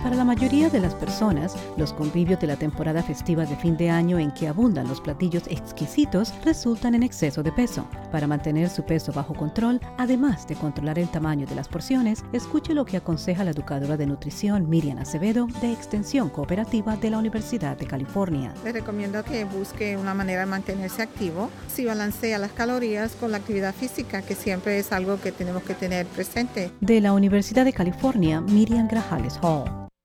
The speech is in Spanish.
Para la mayoría de las personas, los convivios de la temporada festiva de fin de año en que abundan los platillos exquisitos resultan en exceso de peso. Para mantener su peso bajo control, además de controlar el tamaño de las porciones, escuche lo que aconseja la educadora de nutrición Miriam Acevedo de Extensión Cooperativa de la Universidad de California. Les recomiendo que busque una manera de mantenerse activo. Si balancea las calorías con la actividad física, que siempre es algo que tenemos que tener presente. De la Universidad de California, Miriam Grajales Hall.